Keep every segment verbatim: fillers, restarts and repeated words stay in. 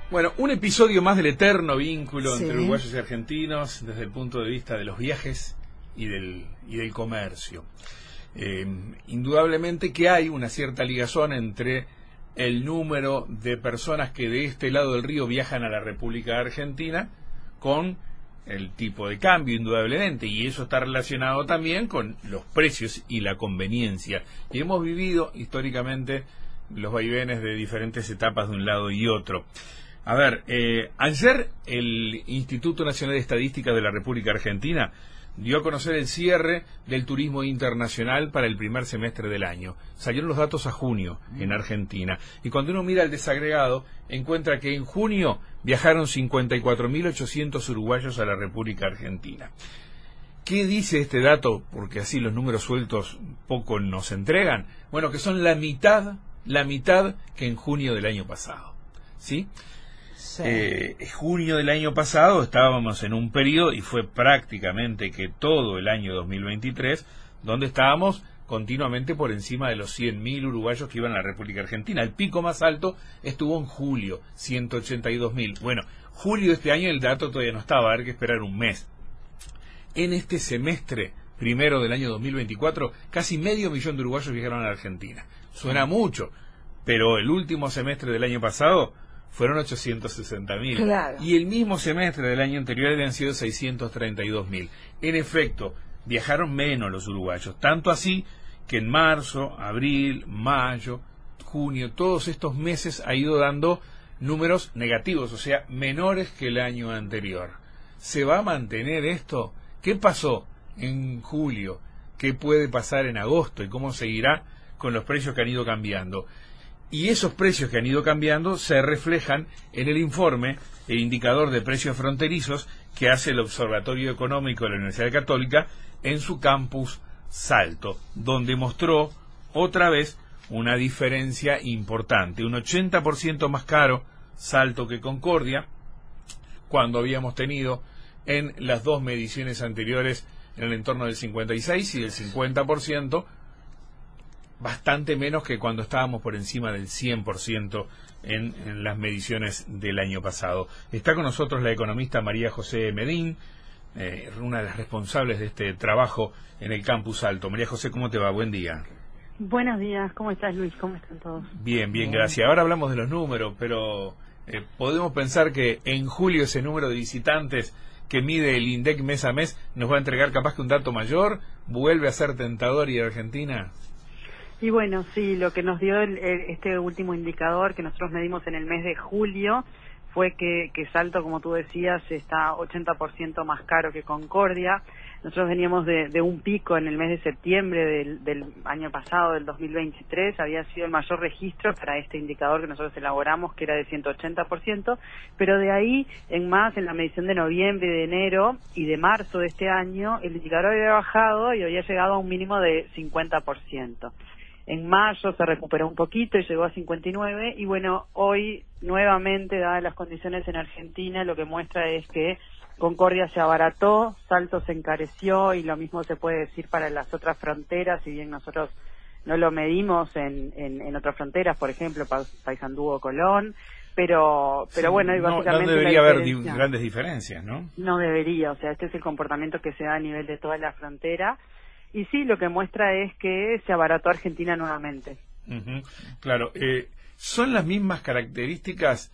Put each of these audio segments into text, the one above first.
Bueno, un episodio más del eterno vínculo Sí. entre uruguayos y argentinos desde el punto de vista de los viajes y del, y del comercio. Eh, indudablemente que hay una cierta ligazón entre el número de personas que de este lado del río viajan a la República Argentina con el tipo de cambio, indudablemente, y eso está relacionado también con los precios y la conveniencia. Y hemos vivido históricamente los vaivenes de diferentes etapas de un lado y otro. A ver, eh, ayer el Instituto Nacional de Estadística de la República Argentina dio a conocer el cierre del turismo internacional para el primer semestre del año. Salieron los datos a junio en Argentina. Y cuando uno mira el desagregado, encuentra que en junio viajaron cincuenta y cuatro mil ochocientos uruguayos a la República Argentina. ¿Qué dice este dato? Porque así los números sueltos poco nos entregan. Bueno, que son la mitad, la mitad que en junio del año pasado. ¿Sí? Sí. Eh, junio del año pasado estábamos en un periodo, y fue prácticamente que todo el año dos mil veintitrés, donde estábamos continuamente por encima de los cien mil uruguayos que iban a la República Argentina. El pico más alto estuvo en julio, ciento ochenta y dos mil. Bueno, julio de este año el dato todavía no estaba, va a haber que esperar un mes. En este semestre primero del año dos mil veinticuatro, casi medio millón de uruguayos viajaron a la Argentina. Suena mucho, pero el último semestre del año pasado fueron ochocientos sesenta mil. Claro. Y el mismo semestre del año anterior habían sido seiscientos treinta y dos mil. En efecto, viajaron menos los uruguayos. Tanto así que en marzo, abril, mayo, junio, todos estos meses ha ido dando números negativos, o sea, menores que el año anterior. ¿Se va a mantener esto? ¿Qué pasó en julio? ¿Qué puede pasar en agosto? ¿Y cómo seguirá con los precios que han ido cambiando? Y esos precios que han ido cambiando se reflejan en el informe, el indicador de precios fronterizos que hace el Observatorio Económico de la Universidad Católica en su campus Salto, donde mostró otra vez una diferencia importante, un ochenta por ciento más caro Salto que Concordia, cuando habíamos tenido en las dos mediciones anteriores en el entorno del cincuenta y seis y del cincuenta por ciento, bastante menos que cuando estábamos por encima del cien por ciento en, en las mediciones del año pasado. Está con nosotros la economista María José Medín, eh, una de las responsables de este trabajo en el Campus Alto. María José, ¿cómo te va? Buen día. Buenos días, ¿cómo estás, Luis? ¿Cómo están todos? Bien, bien, gracias. Ahora hablamos de los números, pero eh, podemos pensar que en julio ese número de visitantes que mide el INDEC mes a mes nos va a entregar capaz que un dato mayor. ¿Vuelve a ser tentador y Argentina? Y bueno, sí, lo que nos dio el, el, este último indicador que nosotros medimos en el mes de julio fue que, que Salto, como tú decías, está ochenta por ciento más caro que Concordia. Nosotros veníamos de, de un pico en el mes de septiembre del, del año pasado, del dos mil veintitrés, había sido el mayor registro para este indicador que nosotros elaboramos, que era de ciento ochenta por ciento, pero de ahí en más, en la medición de noviembre, de enero y de marzo de este año, el indicador había bajado y había llegado a un mínimo de cincuenta por ciento. En mayo se recuperó un poquito y llegó a cincuenta y nueve, y bueno, hoy nuevamente, dadas las condiciones en Argentina, lo que muestra es que Concordia se abarató, Salto se encareció, y lo mismo se puede decir para las otras fronteras, si bien nosotros no lo medimos en, en, en otras fronteras, por ejemplo, pa Paysandú o Colón, pero pero Sí, bueno, y no, básicamente no debería la haber di diferencia, grandes diferencias, ¿no? No debería, o sea, este es el comportamiento que se da a nivel de toda la frontera. Y sí, lo que muestra es que se abarató Argentina nuevamente. Uh-huh. Claro, eh, ¿son las mismas características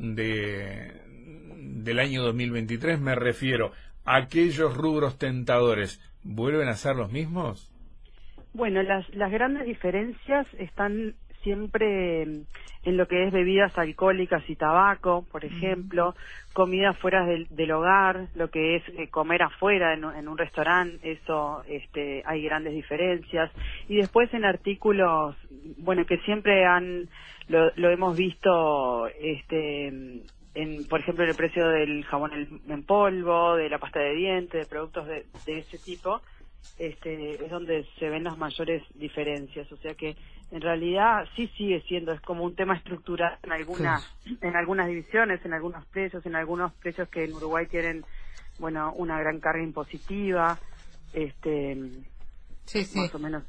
de del año dos mil veintitrés? Me refiero, ¿aquellos rubros tentadores vuelven a ser los mismos? Bueno, las, las grandes diferencias están siempre en lo que es bebidas alcohólicas y tabaco, por ejemplo, comida fuera del, del hogar, lo que es eh, comer afuera en, en un restaurante, eso este, hay grandes diferencias. Y después en artículos, bueno, que siempre han lo, lo hemos visto, este, en, por ejemplo, en el precio del jabón en, en polvo, de la pasta de dientes, de productos de, de ese tipo. Este, es donde se ven las mayores diferencias, o sea que en realidad sí sigue siendo, es como un tema estructural en algunas sí. en algunas divisiones, en algunos precios, en algunos precios que en Uruguay tienen, bueno, una gran carga impositiva, este, sí, sí. más o menos sí.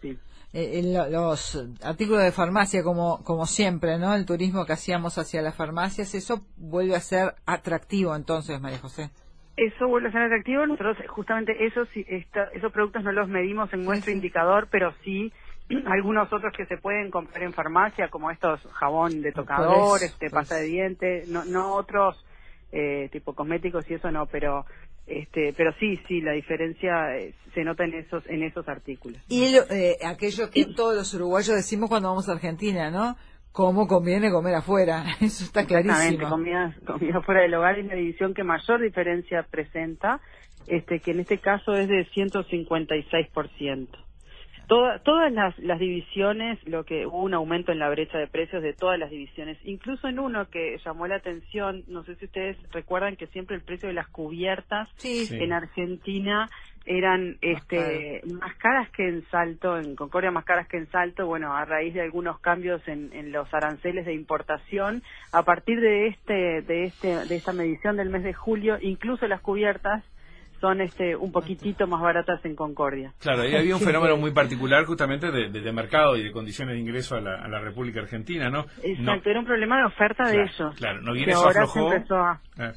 eh, el, los artículos de farmacia, como como siempre, ¿no? El turismo que hacíamos hacia las farmacias, eso vuelve a ser atractivo entonces, María José. Eso vuelve a ser atractivo. Nosotros justamente esos, esta, esos productos no los medimos en nuestro sí, sí. indicador, pero sí algunos otros que se pueden comprar en farmacia, como estos jabón de tocador, pues, este, pues. pasta de dientes, no, no otros eh, tipo cosméticos y eso no, pero este, pero sí, sí, la diferencia eh, se nota en esos en esos artículos. Y lo, eh, aquello que todos los uruguayos decimos cuando vamos a Argentina, ¿no? Cómo conviene comer afuera, eso está clarísimo. Comida, comida fuera del hogar es la división que mayor diferencia presenta, este que en este caso es de ciento cincuenta y seis por ciento. Toda, todas las, las divisiones, lo que hubo un aumento en la brecha de precios de todas las divisiones, incluso en uno que llamó la atención, no sé si ustedes recuerdan que siempre el precio de las cubiertas sí. en Argentina eran este más, más caras que en Salto, en Concordia más caras que en Salto, bueno, a raíz de algunos cambios en, en los aranceles de importación, a partir de este de este de esta medición del mes de julio, incluso las cubiertas son este un poquitito más baratas en Concordia. Claro, ahí había un fenómeno muy particular justamente de, de, de mercado y de condiciones de ingreso a la, a la República Argentina, ¿no? Exacto, no, era un problema de oferta claro, de ellos. Claro, no viene eso ahora aflojó, se, empezó a... claro,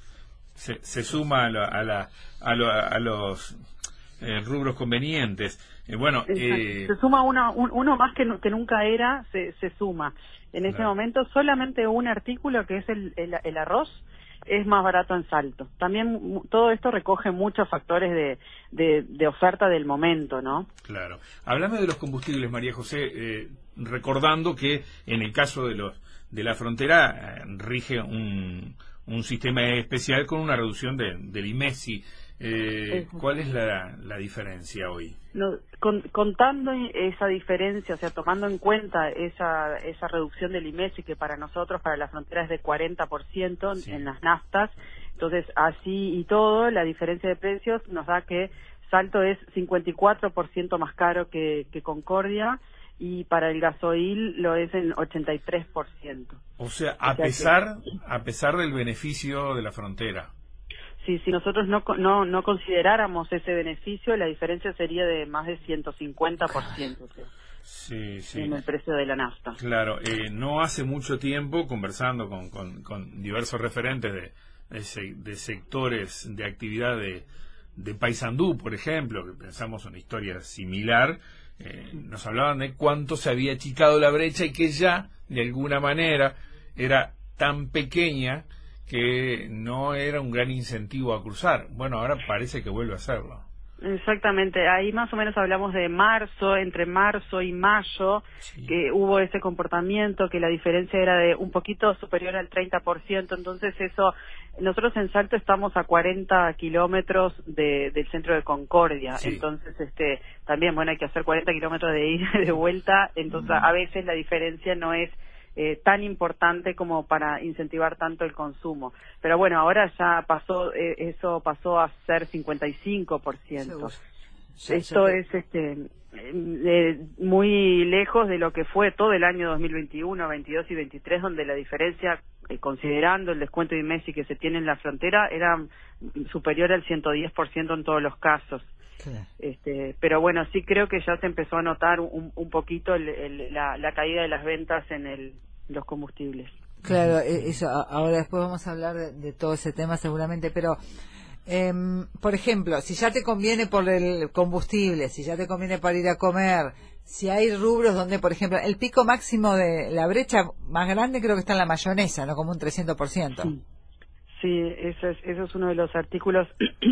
se, se suma a, la, a, la, a, lo, a los eh, rubros convenientes. Eh, bueno, eh, se suma uno, un, uno más que, que nunca era, se, se suma. En este claro. momento solamente un artículo que es el, el, el arroz es más barato en Salto. También todo esto recoge muchos factores de, de, de oferta del momento, ¿no? Claro. Hablando de los combustibles, María José, eh, recordando que en el caso de los de la frontera eh, rige un, un sistema especial con una reducción de, del I M E S I. Eh, ¿Cuál es la, la diferencia hoy? No, con, contando esa diferencia, o sea, tomando en cuenta esa esa reducción del I M E S I que para nosotros, para la frontera es de cuarenta por ciento sí. en las naftas, entonces así y todo, la diferencia de precios nos da que Salto es cincuenta y cuatro por ciento más caro que, que Concordia y para el gasoil lo es en ochenta y tres por ciento. O sea, a o sea pesar que, a pesar del beneficio de la frontera. Sí, si nosotros no, no no consideráramos ese beneficio, la diferencia sería de más de ciento cincuenta por ciento sí, sí. en el precio de la nafta. Claro, eh, no hace mucho tiempo, conversando con, con, con diversos referentes de, de, de sectores de actividad de, de Paysandú, por ejemplo, que pensamos una historia similar, eh, nos hablaban de cuánto se había achicado la brecha y que ya, de alguna manera, era tan pequeña que no era un gran incentivo a cruzar. Bueno, ahora parece que vuelve a hacerlo. Exactamente, ahí más o menos hablamos de marzo, entre marzo y mayo, sí. que hubo ese comportamiento, que la diferencia era de un poquito superior al treinta por ciento, entonces eso, nosotros en Salto estamos a cuarenta kilómetros de, del centro de Concordia, sí. entonces este también, bueno, hay que hacer cuarenta kilómetros de ida y de vuelta, entonces mm. a veces la diferencia no es Eh, tan importante como para incentivar tanto el consumo. Pero bueno, ahora ya pasó, eh, eso pasó a ser cincuenta y cinco por ciento. Sí, Esto sí. es este eh, muy lejos de lo que fue todo el año dos mil veintiuno, veintidós y veintitrés, donde la diferencia, eh, considerando el descuento de I M E S I que se tiene en la frontera, era superior al ciento diez por ciento en todos los casos. Claro. Este, pero bueno, sí creo que ya se empezó a notar un, un poquito el, el, la, la caída de las ventas en el, los combustibles. Claro, eso. Ahora después vamos a hablar de, de todo ese tema seguramente, pero eh, por ejemplo, si ya te conviene por el combustible, si ya te conviene para ir a comer, si hay rubros donde, por ejemplo, el pico máximo de la brecha más grande creo que está en la mayonesa, ¿no? Como un trescientos por ciento. Sí, sí, eso es, eso es uno de los artículos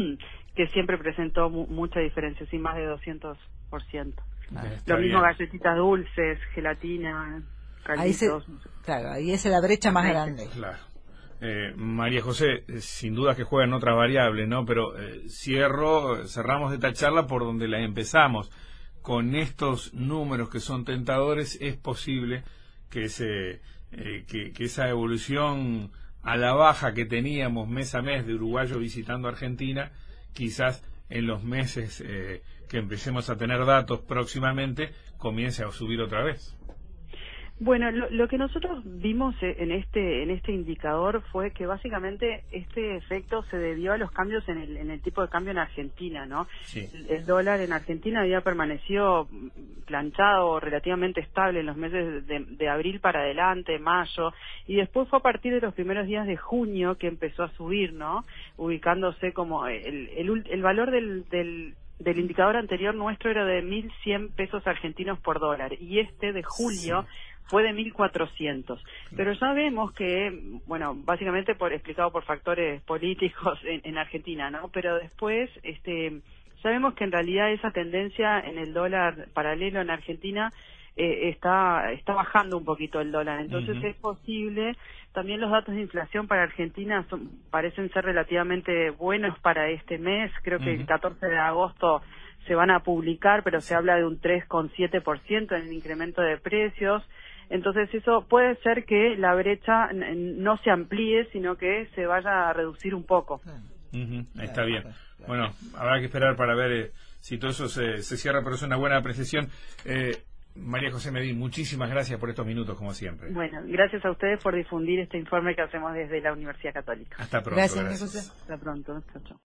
que siempre presentó mu mucha diferencia, sí, más de doscientos por ciento. Ah, Lo mismo bien. Galletitas dulces, gelatina, calditos. Ahí se, claro, ahí es la brecha más grande. Claro. Eh, María José, sin duda que juegan otras variables, ¿no? Pero eh, cierro, cerramos esta charla por donde la empezamos. Con estos números que son tentadores, es posible que, ese, eh, que, que esa evolución a la baja que teníamos mes a mes de uruguayos visitando Argentina, quizás en los meses eh, que empecemos a tener datos próximamente, comience a subir otra vez. Bueno, lo, lo que nosotros vimos en este en este indicador fue que básicamente este efecto se debió a los cambios en el, en el tipo de cambio en Argentina, ¿no? Sí. El, el dólar en Argentina había permanecido planchado, relativamente estable en los meses de, de abril para adelante, mayo, y después fue a partir de los primeros días de junio que empezó a subir, ¿no? Ubicándose como el, el, el valor del, del del indicador anterior nuestro era de mil cien pesos argentinos por dólar, y este de julio sí. fue de mil cuatrocientos. Pero ya vemos que, bueno, básicamente por explicado por factores políticos en, en Argentina, ¿no? Pero después, este, ya vemos que en realidad esa tendencia en el dólar paralelo en Argentina eh, está está bajando un poquito el dólar. Entonces uh-huh. es posible. También los datos de inflación para Argentina son, parecen ser relativamente buenos para este mes. Creo que uh-huh. el catorce de agosto se van a publicar, pero se habla de un tres coma siete por ciento en el incremento de precios. Entonces eso puede ser que la brecha no se amplíe, sino que se vaya a reducir un poco. Uh-huh. Está bien. Bueno, habrá que esperar para ver eh, si todo eso se, se cierra, pero es una buena apreciación. Eh, María José Medín, muchísimas gracias por estos minutos, como siempre. Bueno, gracias a ustedes por difundir este informe que hacemos desde la Universidad Católica. Hasta pronto. Gracias, gracias. María José. Hasta pronto. Chao, chao.